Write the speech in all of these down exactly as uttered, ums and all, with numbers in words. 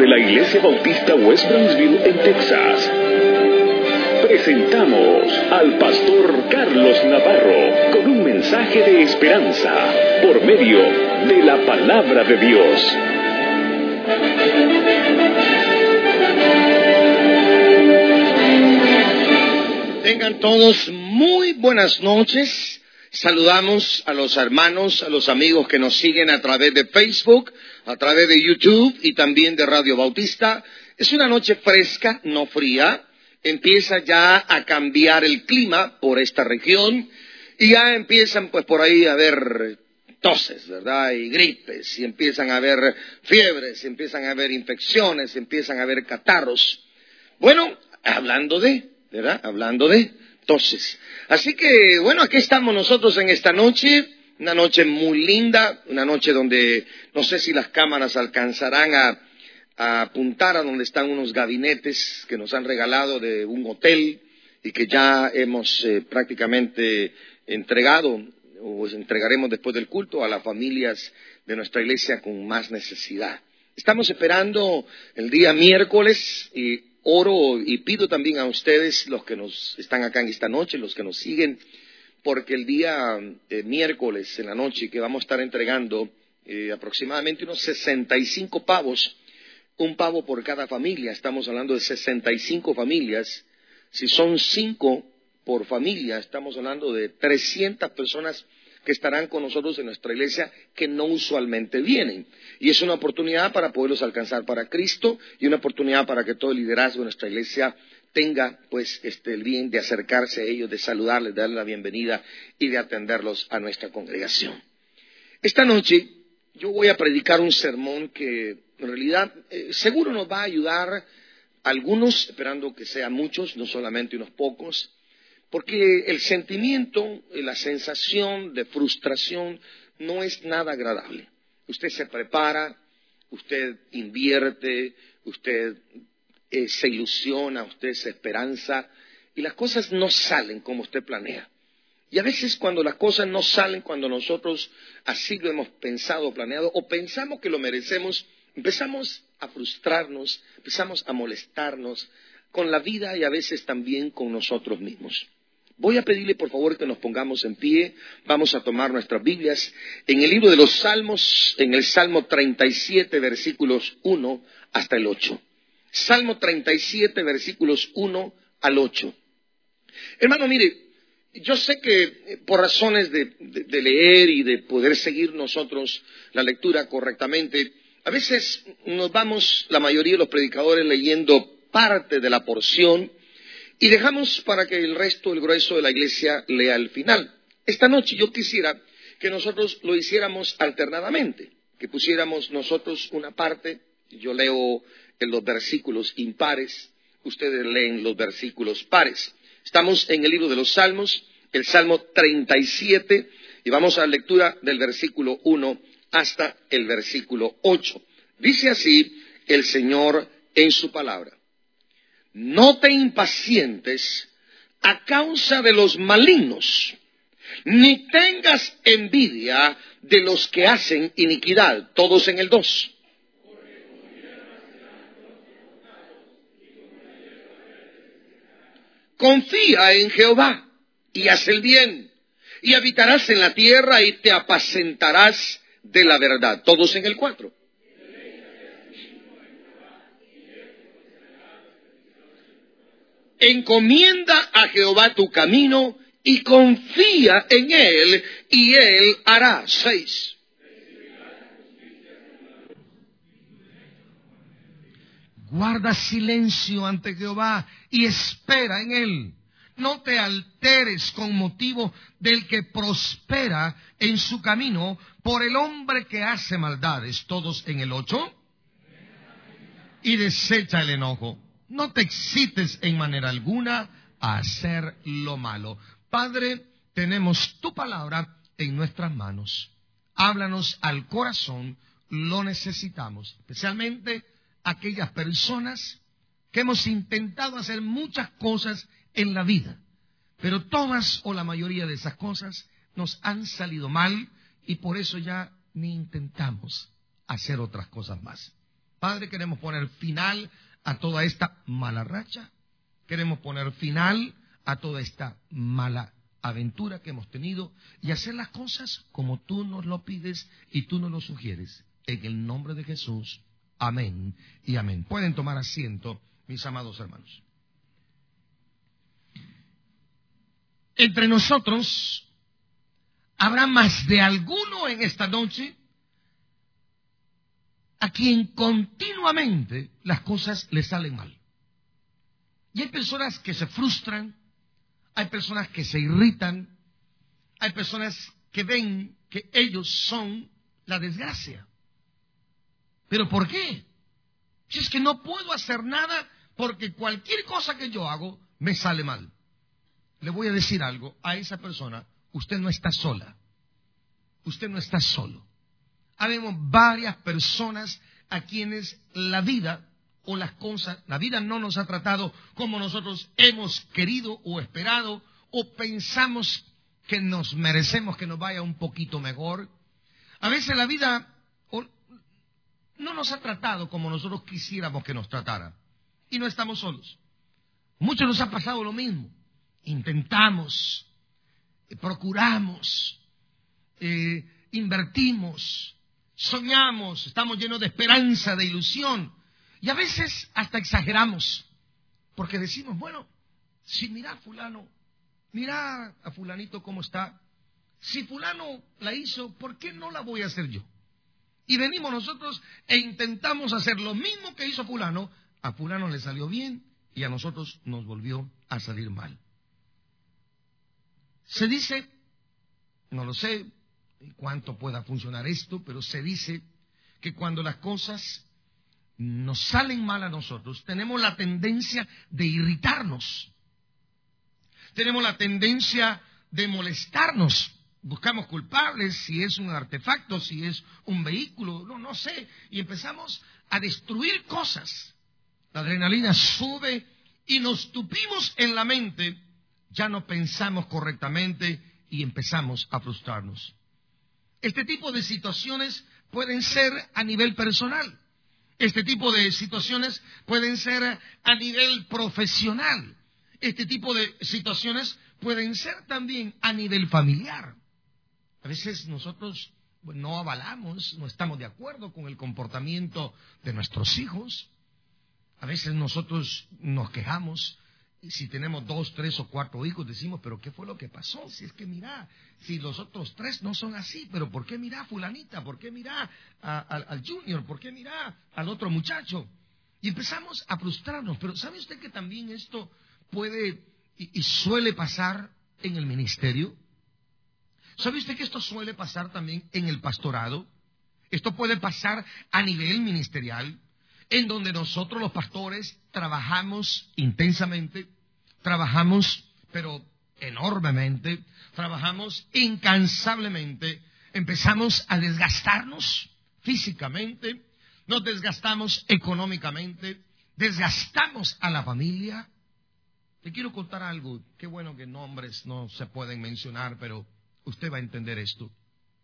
de la Iglesia Bautista West Brownsville en Texas, presentamos al pastor Carlos Navarro con un mensaje de esperanza por medio de la palabra de Dios. Tengan todos muy buenas noches. Saludamos a los hermanos, a los amigos que nos siguen a través de Facebook, a través de YouTube y también de Radio Bautista. Es una noche fresca, no fría. Empieza ya a cambiar el clima por esta región y ya empiezan pues por ahí a haber toses, ¿verdad? Y gripes, y empiezan a haber fiebres, y empiezan a haber infecciones, y empiezan a haber catarros. Bueno, hablando de, ¿verdad? Hablando de toses. Así que, bueno, aquí estamos nosotros en esta noche, una noche muy linda, una noche donde no sé si las cámaras alcanzarán a, a apuntar a donde están unos gabinetes que nos han regalado de un hotel y que ya hemos eh, prácticamente entregado o entregaremos después del culto a las familias de nuestra iglesia con más necesidad. Estamos esperando el día miércoles y oro y pido también a ustedes, los que nos están acá en esta noche, los que nos siguen, porque el día eh, miércoles en la noche que vamos a estar entregando eh, aproximadamente unos sesenta y cinco pavos, un pavo por cada familia, estamos hablando de sesenta y cinco familias. Si son cinco por familia, estamos hablando de trescientas personas que estarán con nosotros en nuestra iglesia que no usualmente vienen. Y es una oportunidad para poderlos alcanzar para Cristo y una oportunidad para que todo el liderazgo de nuestra iglesia tenga pues este el bien de acercarse a ellos, de saludarles, de darles la bienvenida y de atenderlos a nuestra congregación. Esta noche yo voy a predicar un sermón que en realidad eh, seguro nos va a ayudar a algunos, esperando que sean muchos, no solamente unos pocos, porque el sentimiento, la sensación de frustración no es nada agradable. Usted se prepara, usted invierte, usted eh, se ilusiona, usted se esperanza y las cosas no salen como usted planea. Y a veces cuando las cosas no salen, cuando nosotros así lo hemos pensado o planeado o pensamos que lo merecemos, empezamos a frustrarnos, empezamos a molestarnos con la vida y a veces también con nosotros mismos. Voy a pedirle por favor que nos pongamos en pie, vamos a tomar nuestras Biblias en el libro de los Salmos, en el Salmo treinta y siete, versículos uno hasta el ocho. Salmo treinta y siete, versículos uno al ocho. Hermano, mire, yo sé que por razones de, de, de leer y de poder seguir nosotros la lectura correctamente, a veces nos vamos, la mayoría de los predicadores, leyendo parte de la porción, y dejamos para que el resto, el grueso de la iglesia lea el final. Esta noche yo quisiera que nosotros lo hiciéramos alternadamente, que pusiéramos nosotros una parte, yo leo en los versículos impares, ustedes leen los versículos pares. Estamos en el libro de los Salmos, el Salmo treinta y siete, y vamos a la lectura del versículo uno hasta el versículo ocho. Dice así el Señor en su palabra: no te impacientes a causa de los malignos, ni tengas envidia de los que hacen iniquidad. Todos en el dos. Confía en Jehová y haz el bien, y habitarás en la tierra y te apacentarás de la verdad. Todos en el cuatro. Encomienda a Jehová tu camino y confía en Él, y Él hará. Seis. Guarda silencio ante Jehová y espera en Él. No te alteres con motivo del que prospera en su camino, por el hombre que hace maldades. Todos en el ocho. Y desecha el enojo. No te excites en manera alguna a hacer lo malo. Padre, tenemos tu palabra en nuestras manos. Háblanos al corazón, lo necesitamos. Especialmente aquellas personas que hemos intentado hacer muchas cosas en la vida, pero todas o la mayoría de esas cosas nos han salido mal y por eso ya ni intentamos hacer otras cosas más. Padre, queremos poner final a toda esta mala racha. Queremos poner final a toda esta mala aventura que hemos tenido y hacer las cosas como tú nos lo pides y tú nos lo sugieres. En el nombre de Jesús. Amén y amén. Pueden tomar asiento, mis amados hermanos. Entre nosotros habrá más de alguno en esta noche a quien continuamente las cosas le salen mal. Y hay personas que se frustran, hay personas que se irritan, hay personas que ven que ellos son la desgracia. ¿Pero por qué? Si es que no puedo hacer nada porque cualquier cosa que yo hago me sale mal. Le voy a decir algo a esa persona, usted no está sola, usted no está solo. Habemos varias personas a quienes la vida o las cosas, la vida no nos ha tratado como nosotros hemos querido o esperado, o pensamos que nos merecemos que nos vaya un poquito mejor. A veces la vida no nos ha tratado como nosotros quisiéramos que nos tratara. Y no estamos solos. Muchos nos ha pasado lo mismo. Intentamos, eh, procuramos, eh, invertimos, soñamos, estamos llenos de esperanza, de ilusión. Y a veces hasta exageramos. Porque decimos, bueno, si mira a fulano, mira a fulanito cómo está. Si fulano la hizo, ¿por qué no la voy a hacer yo? Y venimos nosotros e intentamos hacer lo mismo que hizo fulano. A fulano le salió bien y a nosotros nos volvió a salir mal. Se dice, no lo sé cuánto pueda funcionar esto, pero se dice que cuando las cosas nos salen mal a nosotros, tenemos la tendencia de irritarnos. Tenemos la tendencia de molestarnos. Buscamos culpables, si es un artefacto, si es un vehículo, no, no sé. Y empezamos a destruir cosas. La adrenalina sube y nos tupimos en la mente. Ya no pensamos correctamente y empezamos a frustrarnos. Este tipo de situaciones pueden ser a nivel personal. Este tipo de situaciones pueden ser a nivel profesional. Este tipo de situaciones pueden ser también a nivel familiar. A veces nosotros no avalamos, no estamos de acuerdo con el comportamiento de nuestros hijos. A veces nosotros nos quejamos. Y si tenemos dos, tres o cuatro hijos, decimos, pero ¿qué fue lo que pasó? Si es que mira, si los otros tres no son así, pero ¿por qué mira a fulanita? ¿Por qué mira a, a, al junior? ¿Por qué mira al otro muchacho? Y empezamos a frustrarnos. Pero ¿sabe usted que también esto puede y, y suele pasar en el ministerio? ¿Sabe usted que esto suele pasar también en el pastorado? Esto puede pasar a nivel ministerial, en donde nosotros los pastores trabajamos intensamente, trabajamos pero enormemente, trabajamos incansablemente, empezamos a desgastarnos físicamente, nos desgastamos económicamente, desgastamos a la familia. Le quiero contar algo, qué bueno que nombres no se pueden mencionar, pero usted va a entender esto.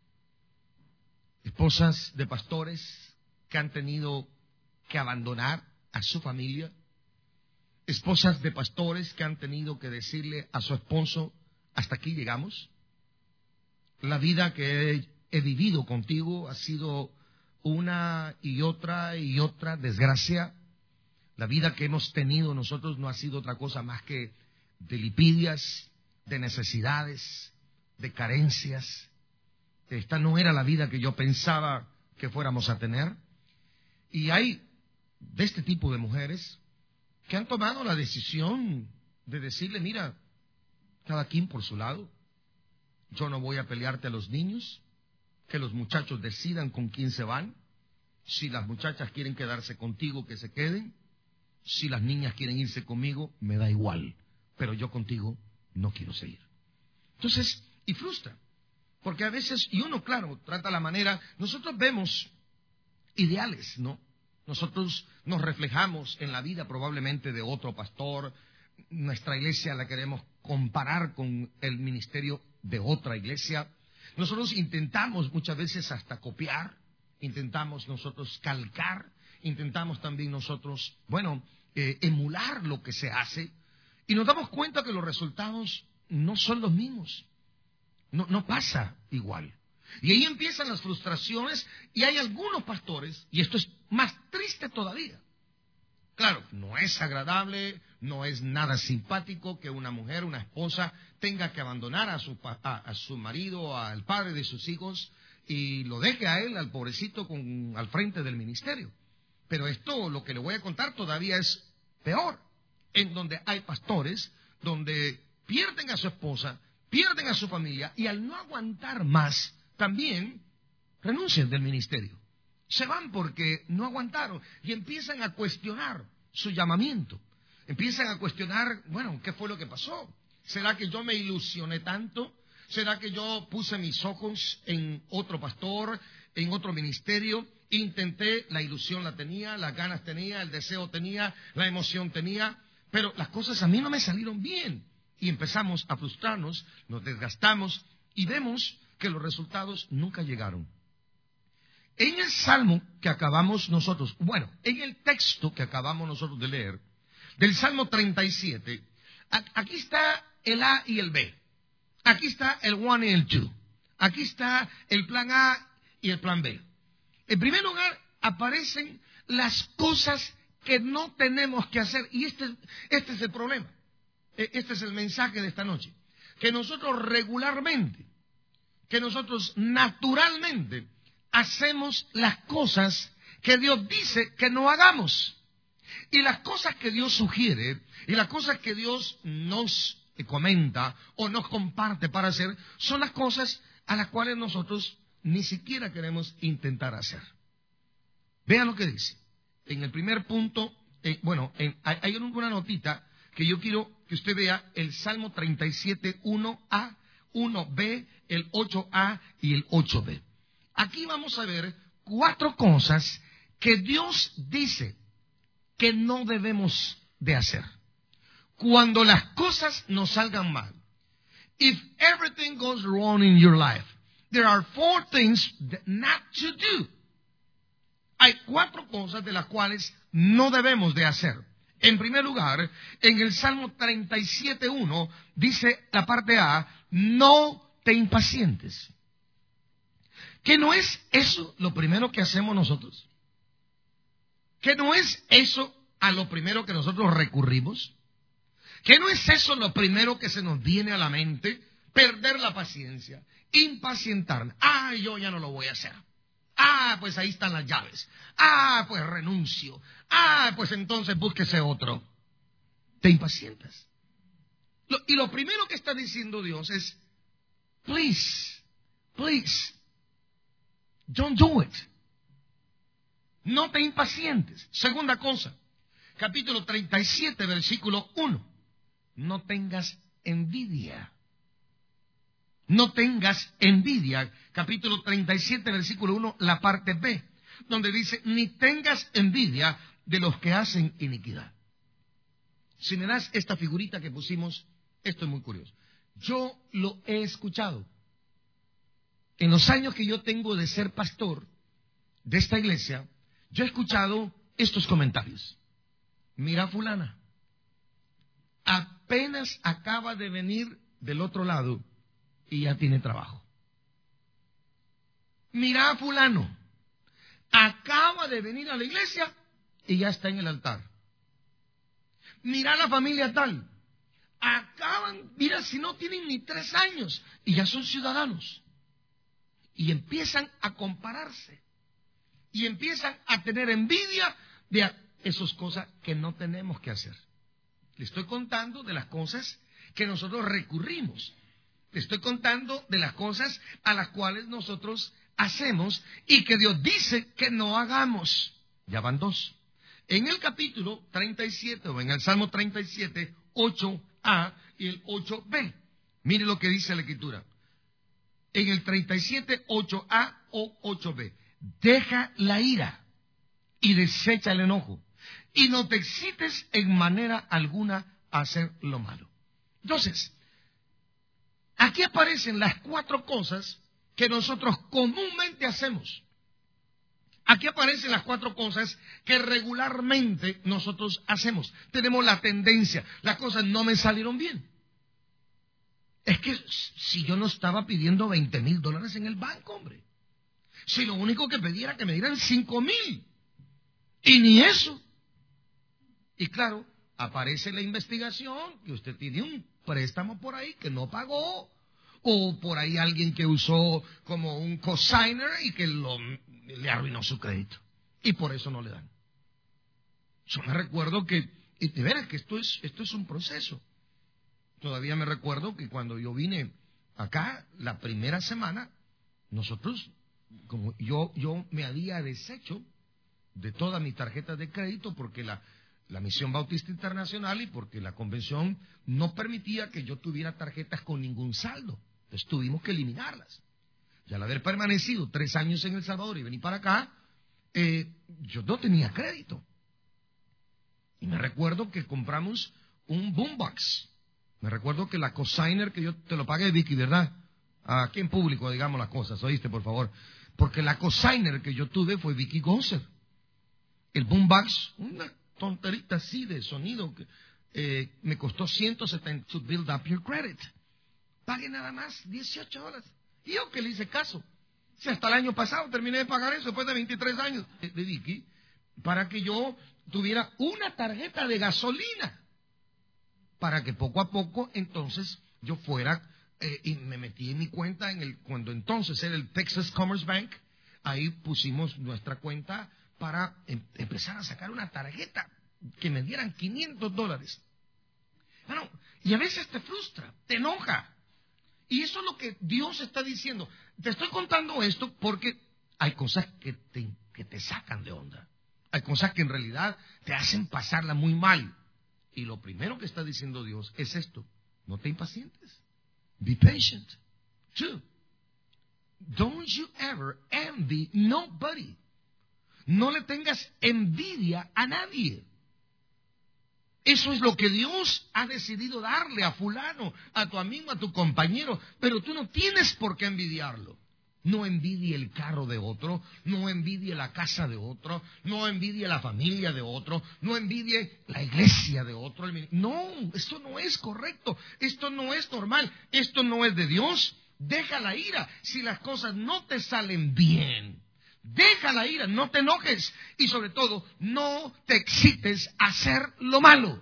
Esposas de pastores que han tenido que abandonar a su familia, esposas de pastores que han tenido que decirle a su esposo, hasta aquí llegamos. La vida que he, he vivido contigo ha sido una y otra y otra desgracia. La vida que hemos tenido nosotros no ha sido otra cosa más que de lipidias, de necesidades, de carencias. Esta no era la vida que yo pensaba que fuéramos a tener. Y hay de este tipo de mujeres que han tomado la decisión de decirle, mira, cada quien por su lado, yo no voy a pelearte a los niños, que los muchachos decidan con quién se van, si las muchachas quieren quedarse contigo, que se queden, si las niñas quieren irse conmigo, me da igual, pero yo contigo no quiero seguir. Entonces, y frustra, porque a veces, y uno, claro, trata la manera, nosotros vemos ideales, ¿no? Nosotros nos reflejamos en la vida probablemente de otro pastor, nuestra iglesia la queremos comparar con el ministerio de otra iglesia. Nosotros intentamos muchas veces hasta copiar, intentamos nosotros calcar, intentamos también nosotros, bueno, eh, emular lo que se hace, y nos damos cuenta que los resultados no son los mismos. No, no pasa igual. Y ahí empiezan las frustraciones, y hay algunos pastores, y esto es más triste todavía. Claro, no es agradable, no es nada simpático que una mujer, una esposa, tenga que abandonar a su, a, a su marido, al padre de sus hijos, y lo deje a él, al pobrecito, con, al frente del ministerio. Pero esto, lo que le voy a contar, todavía es peor, en donde hay pastores, donde pierden a su esposa, pierden a su familia, y al no aguantar más, también renuncian del ministerio. Se van porque no aguantaron y empiezan a cuestionar su llamamiento. Empiezan a cuestionar, bueno, ¿qué fue lo que pasó? ¿Será que yo me ilusioné tanto? ¿Será que yo puse mis ojos en otro pastor, en otro ministerio? Intenté, la ilusión la tenía, las ganas tenía, el deseo tenía, la emoción tenía, pero las cosas a mí no me salieron bien. Y empezamos a frustrarnos, nos desgastamos y vemos que los resultados nunca llegaron. En el Salmo que acabamos nosotros, bueno, en el texto que acabamos nosotros de leer, del Salmo treinta y siete, aquí está el A y el B. Aquí está el one y el two. Aquí está el plan A y el plan B. En primer lugar, aparecen las cosas que no tenemos que hacer. Y este, este es el problema. Este es el mensaje de esta noche. Que nosotros regularmente, que nosotros naturalmente hacemos las cosas que Dios dice que no hagamos. Y las cosas que Dios sugiere y las cosas que Dios nos comenta o nos comparte para hacer son las cosas a las cuales nosotros ni siquiera queremos intentar hacer. Vean lo que dice. En el primer punto, eh, bueno, en, hay, hay una notita que yo quiero que usted vea, el Salmo treinta y siete, uno A, uno B, el ocho A y el ocho B. Aquí vamos a ver cuatro cosas que Dios dice que no debemos de hacer. Cuando las cosas nos salgan mal. If everything goes wrong in your life, there are four things that not to do. Hay cuatro cosas de las cuales no debemos de hacer. En primer lugar, en el Salmo treinta y siete, uno, dice la parte A, no te impacientes. ¿Que no es eso lo primero que hacemos nosotros? ¿Que no es eso a lo primero que nosotros recurrimos? ¿Que no es eso lo primero que se nos viene a la mente? Perder la paciencia, impacientarme. Ah, yo ya no lo voy a hacer. Ah, pues ahí están las llaves. Ah, pues renuncio. Ah, pues entonces búsquese otro. Te impacientas. Lo, y lo primero que está diciendo Dios es, please, please, don't do it. No te impacientes. Segunda cosa, capítulo treinta y siete, versículo uno. No tengas envidia. No tengas envidia. Capítulo treinta y siete, versículo uno, la parte B, donde dice, ni tengas envidia de los que hacen iniquidad. Si me das esta figurita que pusimos, esto es muy curioso. Yo lo he escuchado. En los años que yo tengo de ser pastor de esta iglesia, yo he escuchado estos comentarios. Mira fulana, apenas acaba de venir del otro lado y ya tiene trabajo. Mira a fulano, acaba de venir a la iglesia y ya está en el altar. Mira a la familia tal, acaban, mira si no tienen ni tres años y ya son ciudadanos. Y empiezan a compararse. Y empiezan a tener envidia de esas cosas que no tenemos que hacer. Le estoy contando de las cosas que nosotros recurrimos. Le estoy contando de las cosas a las cuales nosotros hacemos y que Dios dice que no hagamos. Ya van dos. En el capítulo treinta y siete, o en el Salmo treinta y siete, ocho A y el ocho B. Mire lo que dice la Escritura. En el treinta y siete, ocho A o ocho B. Deja la ira y desecha el enojo. Y no te excites en manera alguna a hacer lo malo. Entonces, aquí aparecen las cuatro cosas que nosotros comúnmente hacemos. Aquí aparecen las cuatro cosas que regularmente nosotros hacemos. Tenemos la tendencia, las cosas no me salieron bien. Es que si yo no estaba pidiendo veinte mil dólares en el banco, hombre. Si lo único que pedía era que me dieran cinco mil. Y ni eso. Y claro, aparece la investigación que usted tiene un préstamo por ahí que no pagó. O por ahí alguien que usó como un cosigner y que lo, le arruinó su crédito. Y por eso no le dan. Yo me recuerdo que, y de veras que esto es, esto es un proceso. Todavía me recuerdo que cuando yo vine acá, la primera semana, nosotros, como yo, yo me había deshecho de todas mis tarjetas de crédito porque la, la Misión Bautista Internacional y porque la convención no permitía que yo tuviera tarjetas con ningún saldo. Entonces tuvimos que eliminarlas. Y al haber permanecido tres años en El Salvador y venir para acá, eh, yo no tenía crédito. Y me recuerdo que compramos un boombox. Me recuerdo que la cosigner que yo te lo pagué, Vicky, ¿verdad? Aquí en público digamos las cosas, ¿oíste, por favor? Porque la cosigner que yo tuve fue Vicky Gonzer. El boombox, una tonterita así de sonido que eh, me costó ciento setenta to build up your credit. Pague nada más dieciocho dólares. Y yo que le hice caso. Si hasta el año pasado terminé de pagar eso después de veintitrés años de Vicky, para que yo tuviera una tarjeta de gasolina. Para que poco a poco entonces yo fuera eh, y me metí en mi cuenta en el cuando entonces era el Texas Commerce Bank. Ahí pusimos nuestra cuenta para em, empezar a sacar una tarjeta que me dieran quinientos dólares. Bueno, y a veces te frustra, te enoja. Y eso es lo que Dios está diciendo. Te estoy contando esto porque hay cosas que te, que te sacan de onda. Hay cosas que en realidad te hacen pasarla muy mal. Y lo primero que está diciendo Dios es esto. No te impacientes. Be patient. Two, don't you ever envy nobody. No le tengas envidia a nadie. Eso es lo que Dios ha decidido darle a fulano, a tu amigo, a tu compañero. Pero tú no tienes por qué envidiarlo. No envidie el carro de otro, no envidie la casa de otro, no envidie la familia de otro, no envidie la iglesia de otro. No, esto no es correcto, esto no es normal, esto no es de Dios. Deja la ira si las cosas no te salen bien. Deja la ira, no te enojes y sobre todo no te excites a hacer lo malo.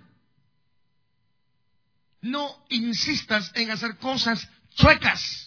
No insistas en hacer cosas chuecas.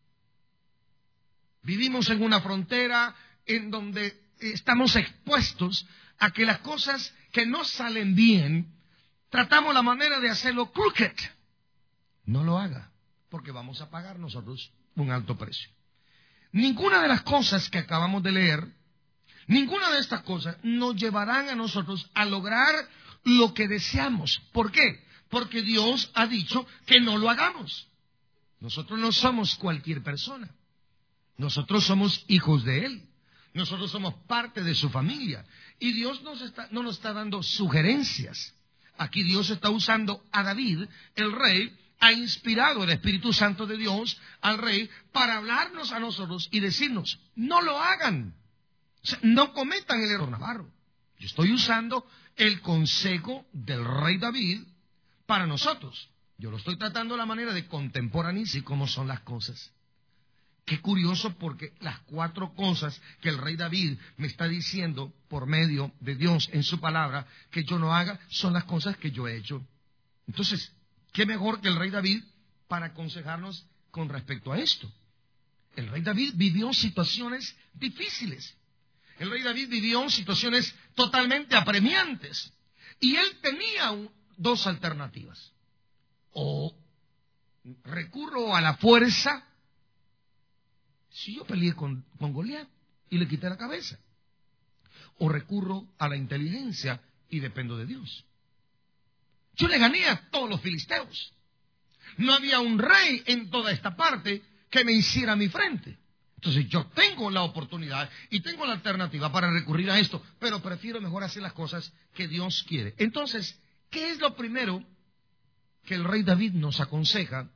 Vivimos en una frontera en donde estamos expuestos a que las cosas que no salen bien, tratamos la manera de hacerlo crooked. No lo haga, porque vamos a pagar nosotros un alto precio. Ninguna de las cosas que acabamos de leer, ninguna de estas cosas nos llevarán a nosotros a lograr lo que deseamos. ¿Por qué? Porque Dios ha dicho que no lo hagamos. Nosotros no somos cualquier persona. Nosotros somos hijos de Él. Nosotros somos parte de su familia. Y Dios nos está, no nos está dando sugerencias. Aquí Dios está usando a David, el rey, ha inspirado el Espíritu Santo de Dios al rey para hablarnos a nosotros y decirnos, no lo hagan. O sea, no cometan el error navarro. Yo estoy usando el consejo del rey David para nosotros. Yo lo estoy tratando de la manera de contemporanear cómo son las cosas. Qué curioso porque las cuatro cosas que el rey David me está diciendo por medio de Dios en su palabra que yo no haga son las cosas que yo he hecho. Entonces, ¿qué mejor que el rey David para aconsejarnos con respecto a esto? El rey David vivió situaciones difíciles. El rey David vivió situaciones totalmente apremiantes. Y él tenía un, dos alternativas. O recurro a la fuerza. Si yo peleé con, con Goliat y le quité la cabeza. O recurro a la inteligencia y dependo de Dios. Yo le gané a todos los filisteos. No había un rey en toda esta parte que me hiciera mi frente. Entonces yo tengo la oportunidad y tengo la alternativa para recurrir a esto, pero prefiero mejor hacer las cosas que Dios quiere. Entonces, ¿qué es lo primero que el rey David nos aconseja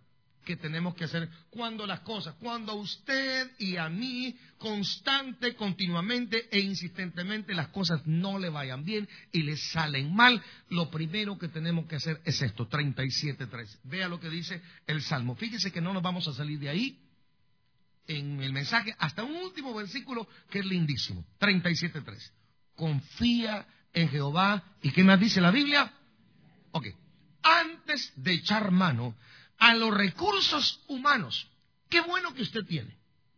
que tenemos que hacer cuando las cosas, cuando a usted y a mí, constante, continuamente e insistentemente las cosas no le vayan bien y le salen mal, lo primero que tenemos que hacer es esto, treinta y siete tres. Vea lo que dice el Salmo. Fíjese que no nos vamos a salir de ahí en el mensaje hasta un último versículo que es lindísimo. treinta y siete tres. Confía en Jehová. ¿Y qué más dice la Biblia? Ok. Antes de echar mano a los recursos humanos, qué bueno que usted tiene.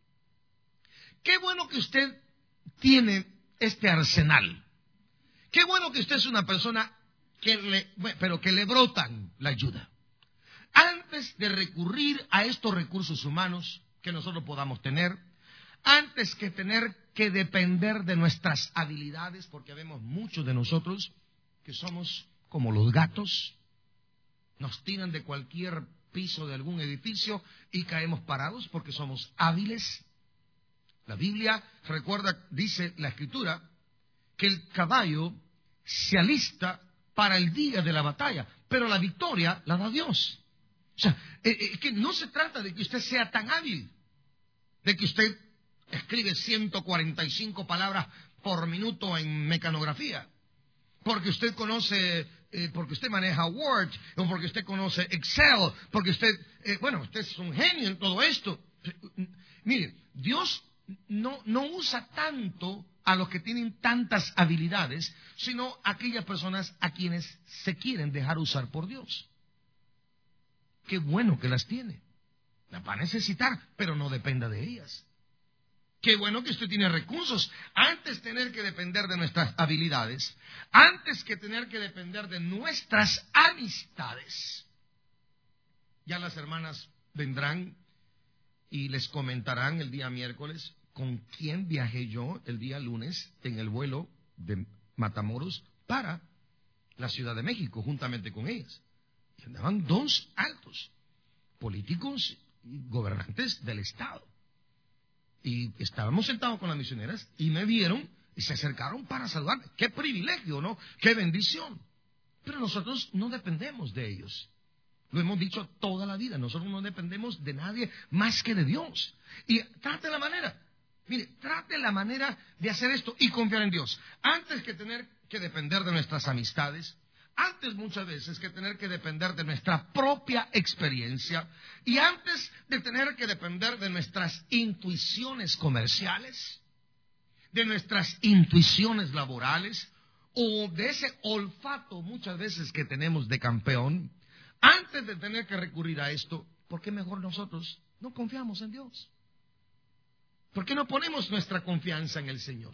Qué bueno que usted tiene este arsenal. Qué bueno que usted es una persona que le, pero que le brotan la ayuda. Antes de recurrir a estos recursos humanos que nosotros podamos tener, antes que tener que depender de nuestras habilidades, porque vemos muchos de nosotros que somos como los gatos, nos tiran de cualquier piso de algún edificio y caemos parados porque somos hábiles. La Biblia recuerda, dice la Escritura, que el caballo se alista para el día de la batalla, pero la victoria la da Dios. O sea, eh, eh, que no se trata de que usted sea tan hábil, de que usted escribe ciento cuarenta y cinco palabras por minuto en mecanografía, porque usted conoce... Eh, porque usted maneja Word, o porque usted conoce Excel, porque usted, eh, bueno, usted es un genio en todo esto. Mire, Dios no, no usa tanto a los que tienen tantas habilidades, sino a aquellas personas a quienes se quieren dejar usar por Dios. Qué bueno que las tiene. Las va a necesitar, pero no dependa de ellas. Qué bueno que usted tiene recursos. Antes de tener que depender de nuestras habilidades, antes que tener que depender de nuestras amistades, ya las hermanas vendrán y les comentarán el día miércoles con quién viajé yo el día lunes en el vuelo de Matamoros para la Ciudad de México, juntamente con ellas. Y andaban dos altos, políticos y gobernantes del Estado. Y estábamos sentados con las misioneras y me vieron y se acercaron para saludarme. ¡Qué privilegio!, ¿no? ¡Qué bendición! Pero nosotros no dependemos de ellos. Lo hemos dicho toda la vida. Nosotros no dependemos de nadie más que de Dios. Y trate la manera. Mire, trate la manera de hacer esto y confiar en Dios. Antes que tener que depender de nuestras amistades, antes muchas veces que tener que depender de nuestra propia experiencia y antes de tener que depender de nuestras intuiciones comerciales, de nuestras intuiciones laborales o de ese olfato muchas veces que tenemos de campeón, antes de tener que recurrir a esto, ¿por qué mejor nosotros no confiamos en Dios? ¿Por qué no ponemos nuestra confianza en el Señor?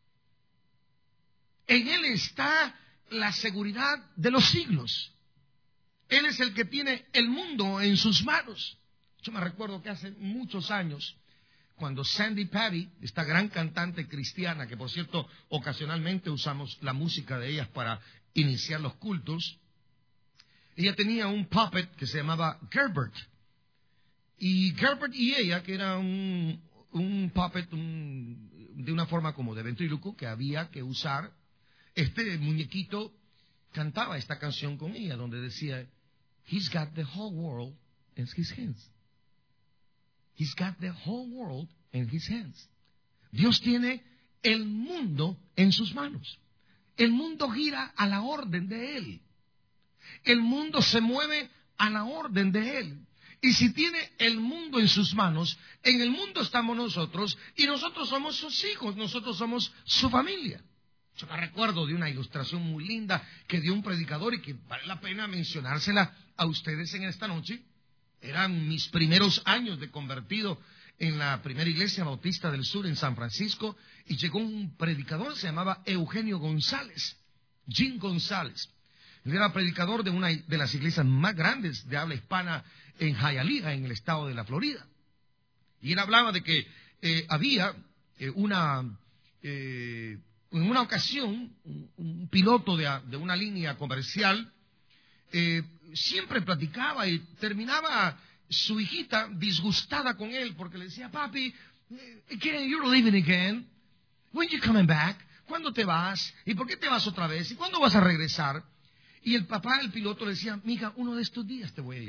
En Él está la seguridad de los siglos. Él es el que tiene el mundo en sus manos. Yo me recuerdo que hace muchos años, cuando Sandy Patty, esta gran cantante cristiana, que por cierto ocasionalmente usamos la música de ellas para iniciar los cultos, ella tenía un puppet que se llamaba Gerbert. Y Gerbert y ella, que era un, un puppet un, de una forma como de ventríloco que había que usar, este muñequito cantaba esta canción con ella, donde decía, He's got the whole world in his hands. He's got the whole world in his hands. Dios tiene el mundo en sus manos. El mundo gira a la orden de Él. El mundo se mueve a la orden de Él. Y si tiene el mundo en sus manos, en el mundo estamos nosotros, y nosotros somos sus hijos, nosotros somos su familia. Yo me recuerdo de una ilustración muy linda que dio un predicador y que vale la pena mencionársela a ustedes en esta noche. Eran mis primeros años de convertido en la primera iglesia bautista del sur en San Francisco y llegó un predicador, se llamaba Eugenio González, Jim González. Él era predicador de una de las iglesias más grandes de habla hispana en Hialeah, en el estado de la Florida. Y él hablaba de que eh, había eh, una... Eh, En una ocasión, un piloto de, de una línea comercial eh, siempre platicaba y terminaba su hijita disgustada con él porque le decía, papi, again, you're leaving again. When you coming back? ¿Cuándo te vas? ¿Y por qué te vas otra vez? ¿Y cuándo vas a regresar? Y el papá, el piloto, le decía, mija, uno de estos días te voy a llevar.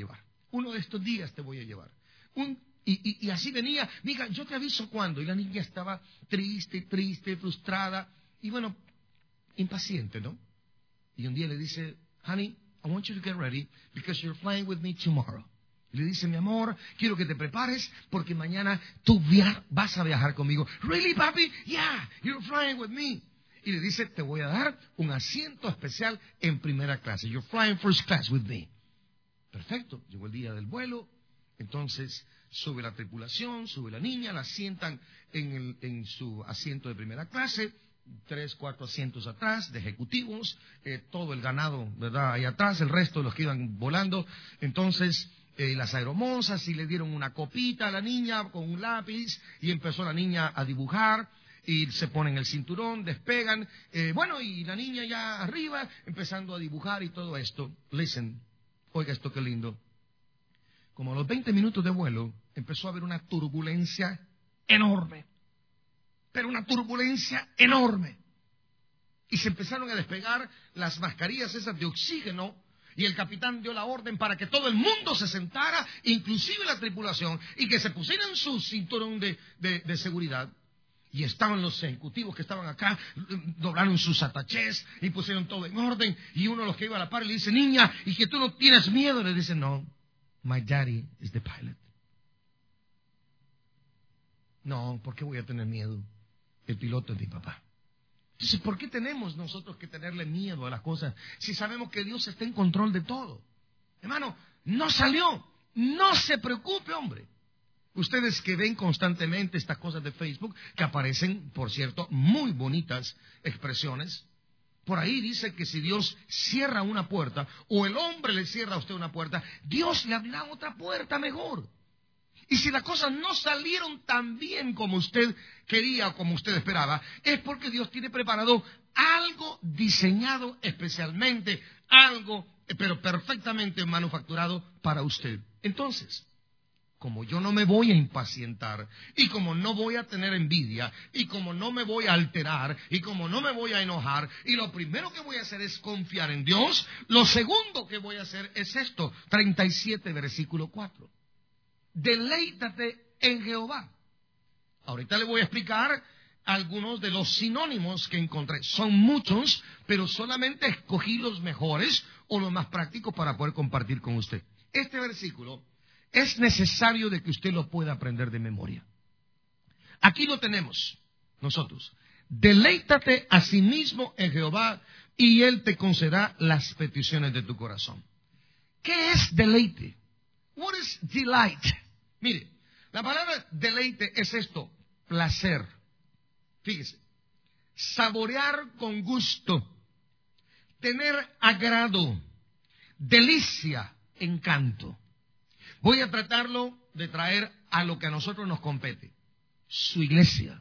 Uno de estos días te voy a llevar. Un, y, y, y así venía, mija, yo te aviso cuándo. Y la niña estaba triste, triste, frustrada. Y bueno, impaciente, ¿no? Y un día le dice, honey, I want you to get ready because you're flying with me tomorrow. Y le dice, mi amor, quiero que te prepares porque mañana tú via- vas a viajar conmigo. Really, papi? Yeah, you're flying with me. Y le dice, te voy a dar un asiento especial en primera clase. You're flying first class with me. Perfecto. Llegó el día del vuelo. Entonces sube la tripulación, sube la niña, la sientan en, el, en su asiento de primera clase. Tres, cuatro asientos atrás de ejecutivos. Eh, todo el ganado, ¿verdad? Ahí atrás. El resto de los que iban volando. Entonces... Eh, las aeromosas y le dieron una copita a la niña con un lápiz y empezó la niña a dibujar y se ponen el cinturón, despegan, eh, bueno, y la niña ya arriba empezando a dibujar y todo esto. Listen, oiga esto qué lindo. Como a los veinte minutos de vuelo empezó a haber una turbulencia enorme, pero una turbulencia enorme. Y se empezaron a despegar las mascarillas esas de oxígeno. Y el capitán dio la orden para que todo el mundo se sentara, inclusive la tripulación, y que se pusieran su cinturón de, de, de seguridad. Y estaban los ejecutivos que estaban acá, doblaron sus atachés y pusieron todo en orden. Y uno de los que iba a la par le dice, niña, ¿y que tú no tienes miedo? Le dice, no, my daddy is the pilot. No, ¿por qué voy a tener miedo? El piloto es mi papá. Entonces, ¿por qué tenemos nosotros que tenerle miedo a las cosas si sabemos que Dios está en control de todo? Hermano, no salió. No se preocupe, hombre. Ustedes que ven constantemente estas cosas de Facebook, que aparecen, por cierto, muy bonitas expresiones. Por ahí dice que si Dios cierra una puerta, o el hombre le cierra a usted una puerta, Dios le abrirá otra puerta mejor. Y si las cosas no salieron tan bien como usted quería o como usted esperaba, es porque Dios tiene preparado algo diseñado especialmente, algo, pero perfectamente manufacturado para usted. Entonces, como yo no me voy a impacientar, y como no voy a tener envidia, y como no me voy a alterar, y como no me voy a enojar, y lo primero que voy a hacer es confiar en Dios, lo segundo que voy a hacer es esto, treinta y siete, versículo cuatro. Deleítate en Jehová. Ahorita le voy a explicar algunos de los sinónimos que encontré. Son muchos, pero solamente escogí los mejores o los más prácticos para poder compartir con usted. Este versículo es necesario de que usted lo pueda aprender de memoria. Aquí lo tenemos nosotros. Deleítate a sí mismo en Jehová y Él te concederá las peticiones de tu corazón. ¿Qué es deleite? What is delight? Mire, la palabra deleite es esto, placer. Fíjese, saborear con gusto, tener agrado, delicia, encanto. Voy a tratarlo de traer a lo que a nosotros nos compete. Su iglesia,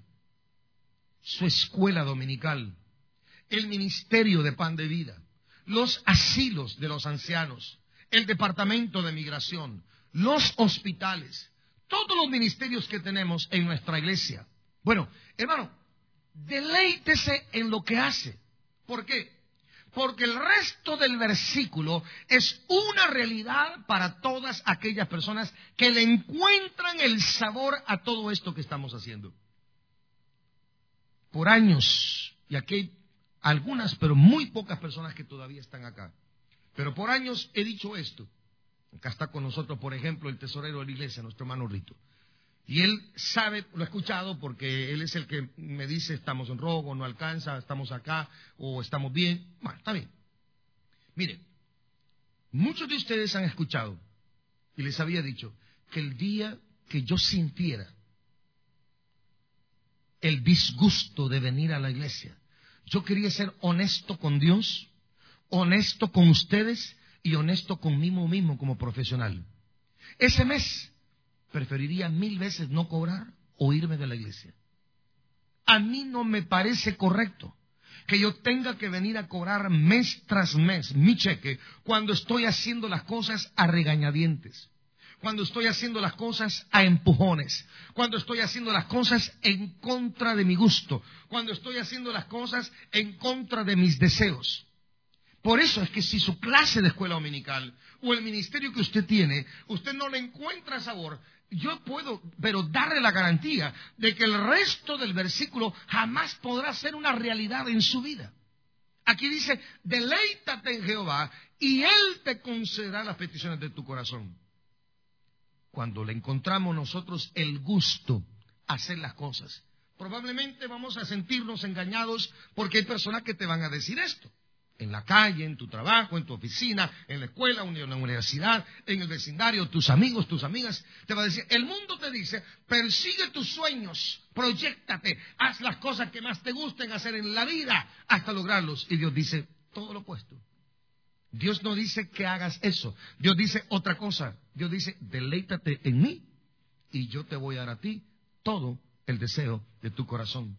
su escuela dominical, el ministerio de Pan de Vida, los asilos de los ancianos, el departamento de migración, los hospitales, todos los ministerios que tenemos en nuestra iglesia. Bueno, hermano, deleítese en lo que hace. ¿Por qué? Porque el resto del versículo es una realidad para todas aquellas personas que le encuentran el sabor a todo esto que estamos haciendo. Por años, y aquí hay algunas, pero muy pocas personas que todavía están acá, pero por años he dicho esto. Acá está con nosotros, por ejemplo, el tesorero de la iglesia, nuestro hermano Rito. Y él sabe, lo he escuchado, porque él es el que me dice, estamos en rojo, no alcanza, estamos acá, o estamos bien. Bueno, está bien. Mire, muchos de ustedes han escuchado, y les había dicho, que el día que yo sintiera el disgusto de venir a la iglesia, yo quería ser honesto con Dios, honesto con ustedes, y honesto conmigo mismo como profesional. Ese mes preferiría mil veces no cobrar o irme de la iglesia. A mí no me parece correcto que yo tenga que venir a cobrar mes tras mes mi cheque cuando estoy haciendo las cosas a regañadientes, cuando estoy haciendo las cosas a empujones, cuando estoy haciendo las cosas en contra de mi gusto, cuando estoy haciendo las cosas en contra de mis deseos. Por eso es que si su clase de escuela dominical o el ministerio que usted tiene, usted no le encuentra sabor, yo puedo, pero darle la garantía de que el resto del versículo jamás podrá ser una realidad en su vida. Aquí dice, deleítate en Jehová y Él te concederá las peticiones de tu corazón. Cuando le encontramos nosotros el gusto a hacer las cosas, probablemente vamos a sentirnos engañados porque hay personas que te van a decir esto. En la calle, en tu trabajo, en tu oficina, en la escuela, en la universidad, en el vecindario, tus amigos, tus amigas, te va a decir, el mundo te dice, persigue tus sueños, proyéctate, haz las cosas que más te gusten hacer en la vida hasta lograrlos. Y Dios dice todo lo opuesto. Dios no dice que hagas eso. Dios dice otra cosa. Dios dice, deleítate en mí y yo te voy a dar a ti todo el deseo de tu corazón.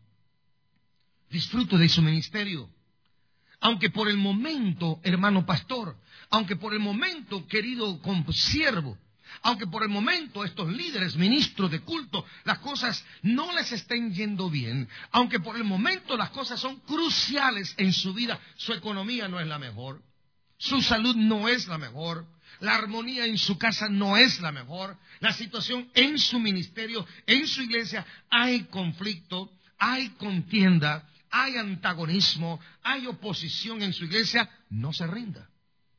Disfruto de su ministerio. Aunque por el momento, hermano pastor, aunque por el momento, querido consiervo, aunque por el momento estos líderes, ministros de culto, las cosas no les estén yendo bien, aunque por el momento las cosas son cruciales en su vida, su economía no es la mejor, su salud no es la mejor, la armonía en su casa no es la mejor, la situación en su ministerio, en su iglesia, hay conflicto, hay contienda, hay antagonismo, hay oposición en su iglesia, no se rinda.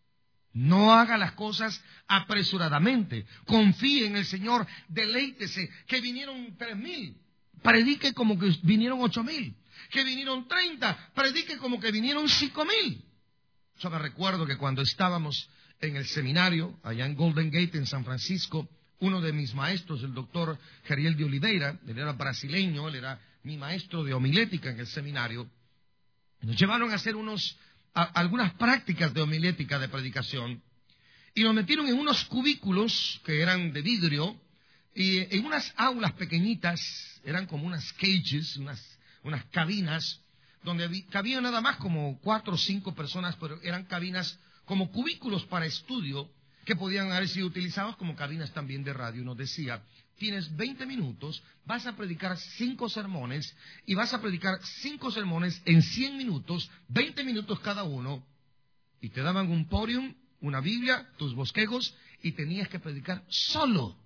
No haga las cosas apresuradamente. Confíe en el Señor, deleítese. Que vinieron tres mil, predique como que vinieron ocho mil. Que vinieron treinta, predique como que vinieron cinco mil. Yo me recuerdo que cuando estábamos en el seminario, allá en Golden Gate, en San Francisco, uno de mis maestros, el doctor Geriel de Oliveira, él era brasileño, él era mi maestro de homilética en el seminario, nos llevaron a hacer unos, a, algunas prácticas de homilética, de predicación, y nos metieron en unos cubículos que eran de vidrio, y en unas aulas pequeñitas, eran como unas cages, unas, unas cabinas, donde había, cabían nada más como cuatro o cinco personas, pero eran cabinas como cubículos para estudio, que podían haber sido utilizados como cabinas también de radio. Nos decía, tienes veinte minutos, vas a predicar cinco sermones, y vas a predicar cinco sermones en cien minutos, veinte minutos cada uno, y te daban un podium, una Biblia, tus bosquejos, y tenías que predicar solo.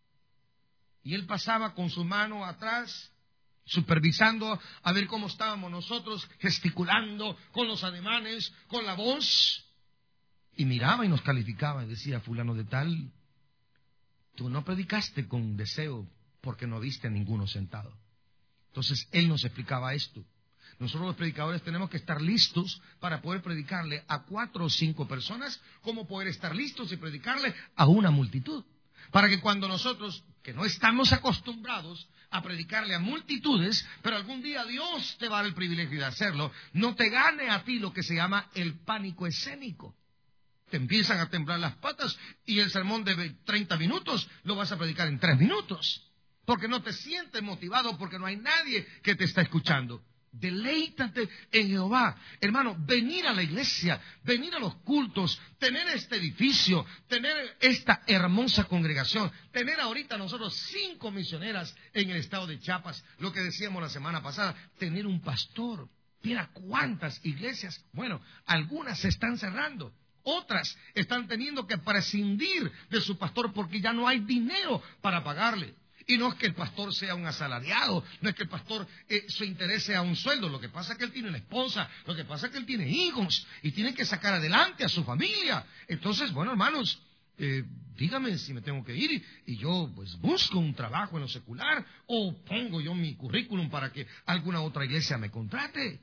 Y él pasaba con su mano atrás, supervisando a ver cómo estábamos nosotros, gesticulando, con los ademanes, con la voz, y miraba y nos calificaba y decía, fulano de tal, tú no predicaste con deseo porque no viste a ninguno sentado. Entonces él nos explicaba esto. Nosotros los predicadores tenemos que estar listos para poder predicarle a cuatro o cinco personas, como poder estar listos y predicarle a una multitud. Para que cuando nosotros, que no estamos acostumbrados a predicarle a multitudes, pero algún día Dios te va a dar el privilegio de hacerlo, no te gane a ti lo que se llama el pánico escénico. Te empiezan a temblar las patas y el sermón de treinta minutos lo vas a predicar en tres minutos. Porque no te sientes motivado, porque no hay nadie que te está escuchando. Deleítate en Jehová. Hermano, venir a la iglesia, venir a los cultos, tener este edificio, tener esta hermosa congregación, tener ahorita nosotros cinco misioneras en el estado de Chiapas, lo que decíamos la semana pasada, tener un pastor. Mira cuántas iglesias, bueno, algunas se están cerrando. Otras están teniendo que prescindir de su pastor porque ya no hay dinero para pagarle. Y no es que el pastor sea un asalariado, no es que el pastor eh, se interese a un sueldo. Lo que pasa es que él tiene una esposa, lo que pasa es que él tiene hijos y tiene que sacar adelante a su familia. Entonces, bueno, hermanos, eh, dígame si me tengo que ir y yo pues busco un trabajo en lo secular o pongo yo mi currículum para que alguna otra iglesia me contrate.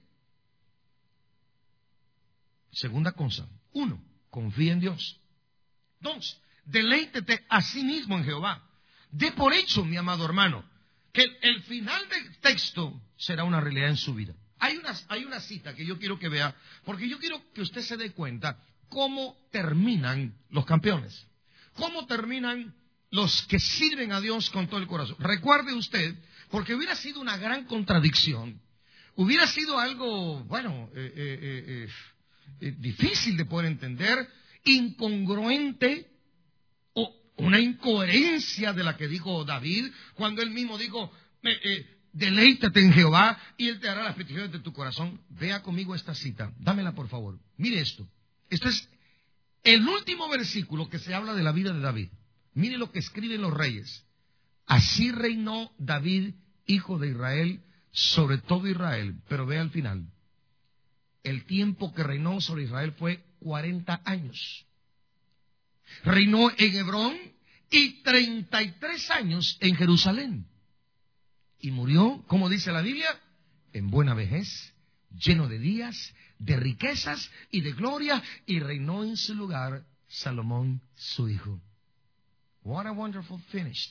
Segunda cosa, uno, confía en Dios. Dos, deleítete a sí mismo en Jehová. De por hecho, mi amado hermano, que el, el final del texto será una realidad en su vida. Hay una, hay una cita que yo quiero que vea, porque yo quiero que usted se dé cuenta cómo terminan los campeones. Cómo terminan los que sirven a Dios con todo el corazón. Recuerde usted, porque hubiera sido una gran contradicción, hubiera sido algo, bueno, eh, eh, eh, eh, difícil de poder entender, incongruente, o una incoherencia de la que dijo David, cuando él mismo dijo, eh, eh, deleítate en Jehová y Él te hará las peticiones de tu corazón. Vea conmigo esta cita, dámela por favor. Mire esto, Este es el último versículo que se habla de la vida de David. Mire lo que escriben los reyes. Así reinó David, hijo de Israel, sobre todo Israel. Pero ve al final. El tiempo que reinó sobre Israel fue cuarenta años. Reinó en Hebrón y treinta y tres años en Jerusalén. Y murió, como dice la Biblia, en buena vejez, lleno de días, de riquezas y de gloria, y reinó en su lugar Salomón, su hijo. What a wonderful finish.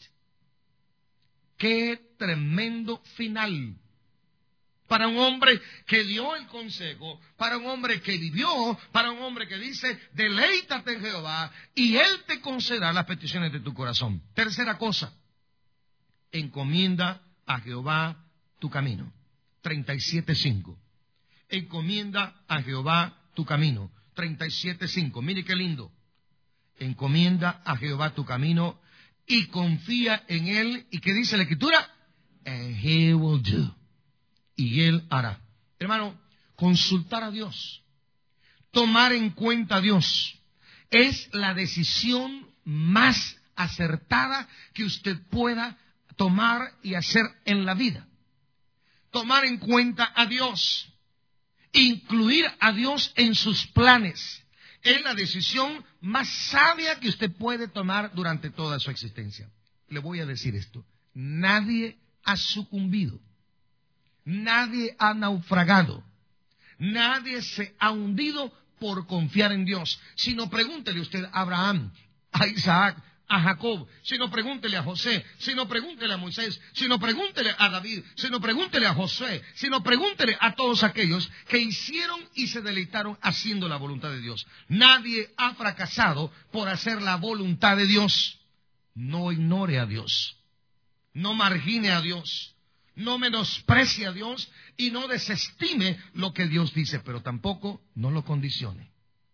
Qué tremendo final. Para un hombre que dio el consejo, para un hombre que vivió, para un hombre que dice, deleítate en Jehová y Él te concederá las peticiones de tu corazón. Tercera cosa, encomienda a Jehová tu camino. treinta y siete cinco. Encomienda a Jehová tu camino. treinta y siete cinco. Mire qué lindo. Encomienda a Jehová tu camino y confía en Él. ¿Y qué dice la Escritura? And He will do. Y Él hará. Hermano, consultar a Dios, tomar en cuenta a Dios, es la decisión más acertada que usted pueda tomar y hacer en la vida. Tomar en cuenta a Dios, incluir a Dios en sus planes, es la decisión más sabia que usted puede tomar durante toda su existencia. Le voy a decir esto, nadie ha sucumbido. Nadie ha naufragado, nadie se ha hundido por confiar en Dios. Si no, pregúntele usted a Abraham, a Isaac, a Jacob. Si no, pregúntele a José. Si no, pregúntele a Moisés. Si no, pregúntele a David. Si no, pregúntele a Josué. Si no, pregúntele a todos aquellos que hicieron y se deleitaron haciendo la voluntad de Dios. Nadie ha fracasado por hacer la voluntad de Dios. No ignore a Dios, no margine a Dios, no menosprecie a Dios y no desestime lo que Dios dice, pero tampoco no lo condicione.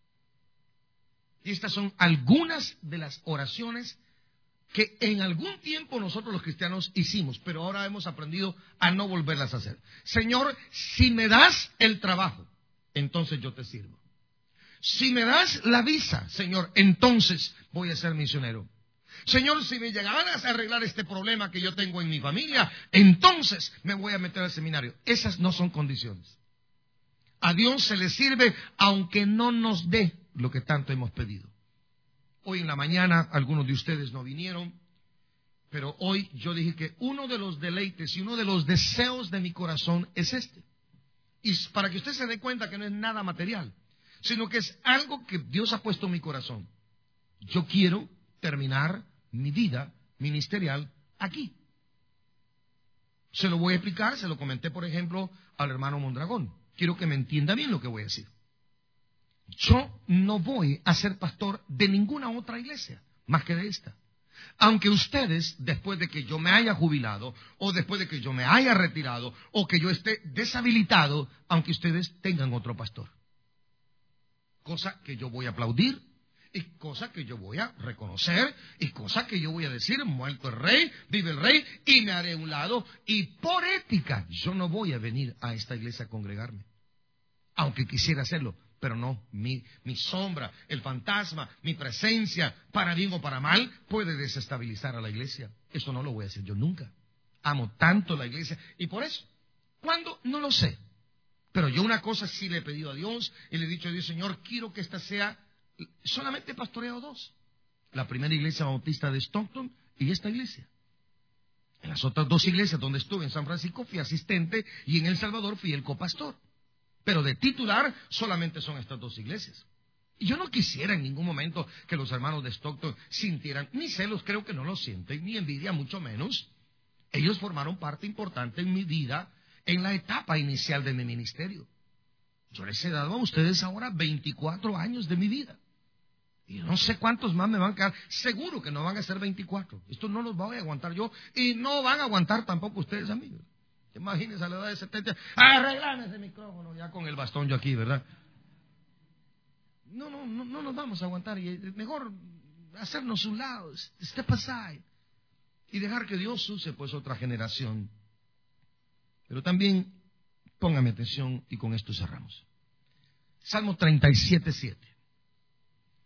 Y estas son algunas de las oraciones que en algún tiempo nosotros los cristianos hicimos, pero ahora hemos aprendido a no volverlas a hacer. Señor, si me das el trabajo, entonces yo te sirvo. Si me das la visa, Señor, entonces voy a ser misionero. Señor, si me llegaras a arreglar este problema que yo tengo en mi familia, entonces me voy a meter al seminario. Esas no son condiciones. A Dios se le sirve aunque no nos dé lo que tanto hemos pedido. Hoy en la mañana algunos de ustedes no vinieron, pero hoy yo dije que uno de los deleites y uno de los deseos de mi corazón es este. Y para que usted se dé cuenta que no es nada material, sino que es algo que Dios ha puesto en mi corazón. Yo quiero terminar mi vida ministerial aquí. Se lo voy a explicar, se lo comenté por ejemplo al hermano Mondragón. Quiero que me entienda bien lo que voy a decir. Yo no voy a ser pastor de ninguna otra iglesia, más que de esta. Aunque ustedes, después de que yo me haya jubilado, o después de que yo me haya retirado, o que yo esté deshabilitado, aunque ustedes tengan otro pastor. Cosa que yo voy a aplaudir, y cosa que yo voy a reconocer, y cosa que yo voy a decir, muerto el rey, vive el rey, y me haré a un lado, y por ética, yo no voy a venir a esta iglesia a congregarme. Aunque quisiera hacerlo, pero no, mi, mi sombra, el fantasma, mi presencia, para bien o para mal, puede desestabilizar a la iglesia. Eso no lo voy a hacer yo nunca. Amo tanto la iglesia, y por eso, ¿cuándo? No lo sé. Pero yo una cosa sí le he pedido a Dios, y le he dicho a Dios, Señor, quiero que esta sea solamente pastoreo dos. La primera iglesia bautista de Stockton y esta iglesia. En las otras dos iglesias donde estuve en San Francisco fui asistente y en El Salvador fui el copastor. Pero de titular solamente son estas dos iglesias. Y yo no quisiera en ningún momento que los hermanos de Stockton sintieran, ni celos, creo que no lo sienten, ni envidia, mucho menos. Ellos formaron parte importante en mi vida en la etapa inicial de mi ministerio. Yo les he dado a ustedes ahora veinticuatro años de mi vida. Y no sé cuántos más me van a quedar. Seguro que no van a ser veinticuatro. Esto no los voy a aguantar yo. Y no van a aguantar tampoco ustedes, amigos. Imagínense a la edad de setenta. Arreglan ese micrófono ya con el bastón yo aquí, ¿verdad? No, no, no, no nos vamos a aguantar. Y mejor hacernos un lado, step aside. Y dejar que Dios use pues otra generación. Pero también, póngame atención y con esto cerramos. Salmo treinta y siete, siete.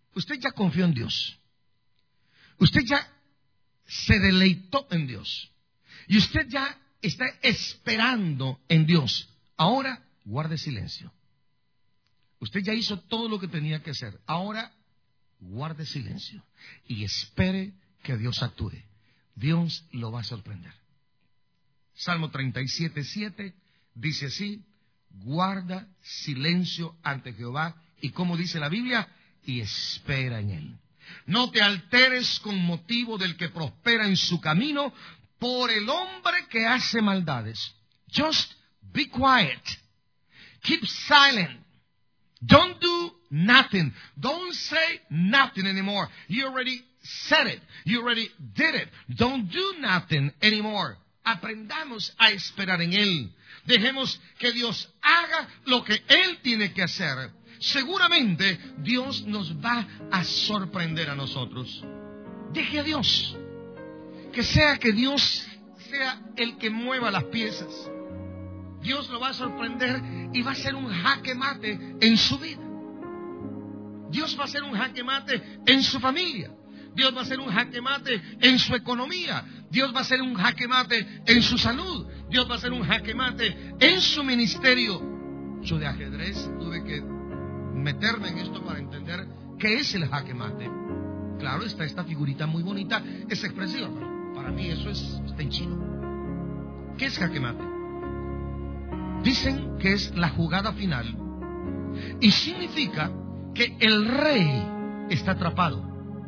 usted ya confió en Dios. Usted ya se deleitó en Dios. Y usted ya está esperando en Dios. Ahora, guarde silencio. Usted ya hizo todo lo que tenía que hacer. Ahora, guarde silencio. Y espere que Dios actúe. Dios lo va a sorprender. Salmo treinta y siete, siete dice así: guarda silencio ante Jehová. Y como dice la Biblia, y espera en Él. No te alteres con motivo del que prospera en su camino, por el hombre que hace maldades. Just be quiet. Keep silent. Don't do nothing. Don't say nothing anymore. You already said it. You already did it. Don't do nothing anymore. Aprendamos a esperar en Él. Dejemos que Dios haga lo que Él tiene que hacer. Seguramente Dios nos va a sorprender a nosotros. Deje a Dios. Que sea que Dios sea el que mueva las piezas. Dios lo va a sorprender y va a ser un jaque mate en su vida. Dios va a ser un jaque mate en su familia. Dios va a ser un jaque mate en su economía. Dios va a ser un jaque mate en su salud. Dios va a ser un jaque mate en su ministerio. Yo de ajedrez tuve que meterme en esto para entender qué es el jaque mate. Claro, está esta figurita muy bonita, es expresiva. Para mí eso es, está en chino. ¿Qué es jaque mate? Dicen que es la jugada final y significa que el rey está atrapado.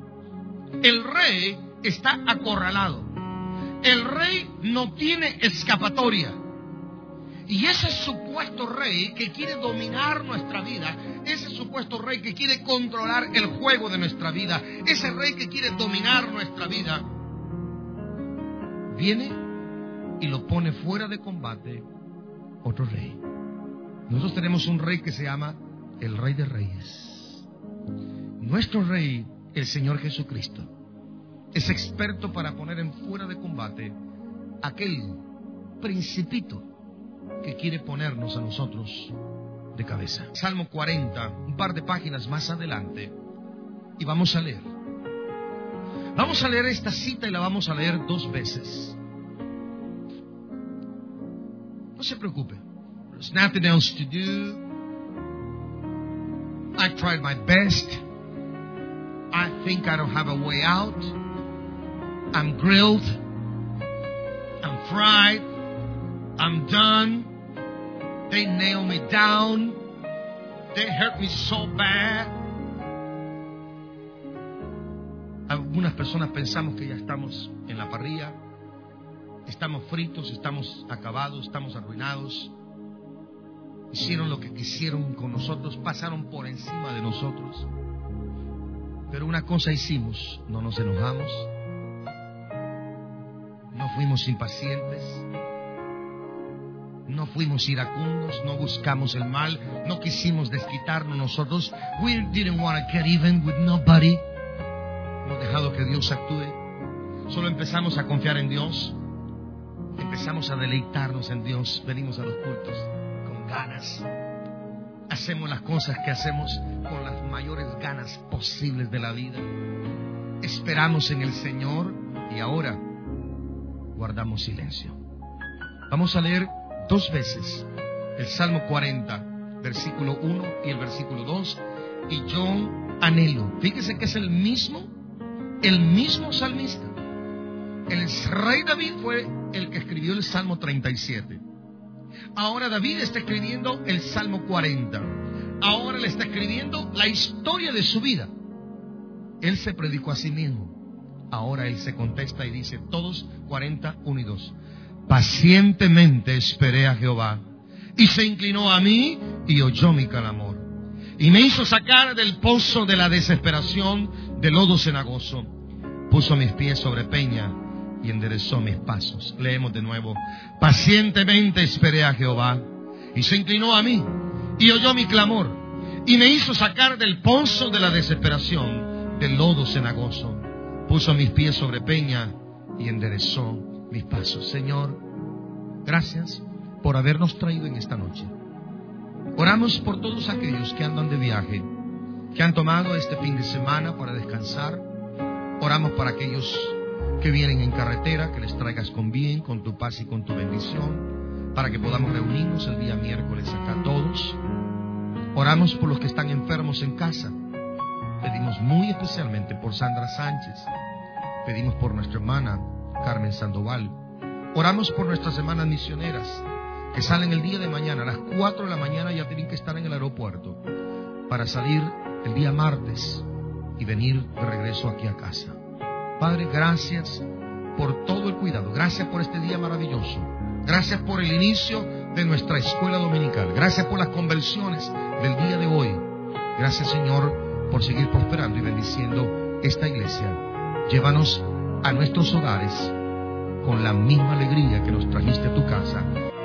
El rey está acorralado. El rey no tiene escapatoria. Y ese supuesto rey que quiere dominar nuestra vida, ese supuesto rey que quiere controlar el juego de nuestra vida, ese rey que quiere dominar nuestra vida, viene y lo pone fuera de combate otro rey. Nosotros tenemos un rey que se llama el Rey de Reyes. Nuestro rey, el Señor Jesucristo, es experto para poner en fuera de combate aquel principito que quiere ponernos a nosotros de cabeza. Salmo cuarenta, un par de páginas más adelante, y vamos a leer. Vamos a leer esta cita y la vamos a leer dos veces. No se preocupe. There's nothing else to do. I tried my best. I think I don't have a way out. I'm grilled. I'm fried. I'm done. They nailed me down. They hurt me so bad. Algunas personas pensamos que ya estamos en la parrilla. Estamos fritos, estamos acabados, estamos arruinados. Hicieron lo que quisieron con nosotros, pasaron por encima de nosotros. Pero una cosa hicimos, no nos enojamos, no fuimos impacientes, no fuimos iracundos, no buscamos el mal, no quisimos desquitarnos nosotros. We didn't want to get even with nobody. Hemos dejado que Dios actúe. Solo empezamos a confiar en Dios. Empezamos a deleitarnos en Dios. Venimos a los cultos con ganas. Hacemos las cosas que hacemos con las mayores ganas posibles de la vida. Esperamos en el Señor y ahora guardamos silencio. Vamos a leer dos veces el Salmo cuarenta, versículo uno y el versículo dos. Y yo anhelo, fíjese que es el mismo, el mismo salmista. El rey David fue el que escribió el Salmo treinta y siete. Ahora David está escribiendo el Salmo cuarenta. Ahora le está escribiendo la historia de su vida. Él se predicó a sí mismo. Ahora él se contesta y dice, todos cuarenta, uno y dos. Pacientemente esperé a Jehová, y se inclinó a mí y oyó mi clamor, y me hizo sacar del pozo de la desesperación, del lodo cenagoso. Puso mis pies sobre peña y enderezó mis pasos. Leemos de nuevo. Pacientemente esperé a Jehová, y se inclinó a mí y oyó mi clamor, y me hizo sacar del pozo de la desesperación, del lodo cenagoso. Puso mis pies sobre peña y enderezó mis pasos. Señor, gracias por habernos traído en esta noche. Oramos por todos aquellos que andan de viaje, que han tomado este fin de semana para descansar. Oramos para aquellos que vienen en carretera, que les traigas con bien, con tu paz y con tu bendición, para que podamos reunirnos el día miércoles acá todos. Oramos por los que están enfermos en casa. Pedimos muy especialmente por Sandra Sánchez. Pedimos por nuestra hermana Carmen Sandoval. Oramos por nuestras hermanas misioneras que salen el día de mañana. A las cuatro de la mañana ya tienen que estar en el aeropuerto para salir el día martes y venir de regreso aquí a casa. Padre, gracias por todo el cuidado. Gracias por este día maravilloso. Gracias por el inicio de nuestra escuela dominical. Gracias por las conversiones del día de hoy. Gracias, Señor, por seguir prosperando y bendiciendo esta iglesia. Llévanos a nuestros hogares con la misma alegría que nos trajiste a tu casa.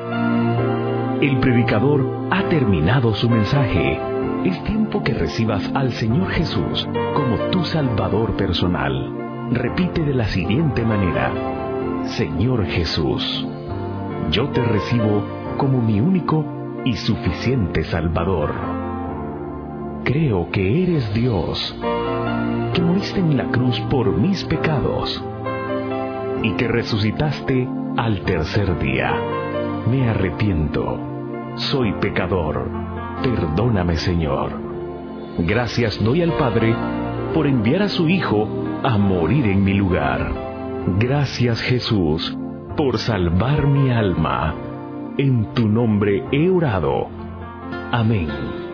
El predicador ha terminado su mensaje. Es tiempo que recibas al Señor Jesús como tu Salvador personal. Repite de la siguiente manera: Señor Jesús, yo te recibo como mi único y suficiente Salvador. Creo que eres Dios, que moriste en la cruz por mis pecados y que resucitaste al tercer día. Me arrepiento, soy pecador, perdóname, Señor. Gracias doy al Padre por enviar a su Hijo a morir en mi lugar. Gracias, Jesús, por salvar mi alma. En tu nombre he orado. Amén.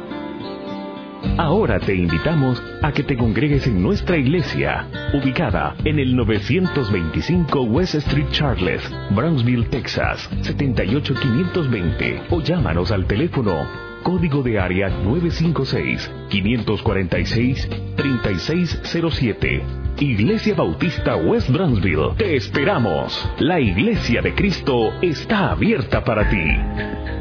Ahora te invitamos a que te congregues en nuestra iglesia, ubicada en el novecientos veinticinco West Street Charles, Brownsville, Texas, setenta y ocho quinientos veinte, o llámanos al teléfono código de área nueve cinco seis, cinco cuatro seis, tres seis cero siete. Iglesia Bautista West Brownsville. Te esperamos. La Iglesia de Cristo está abierta para ti.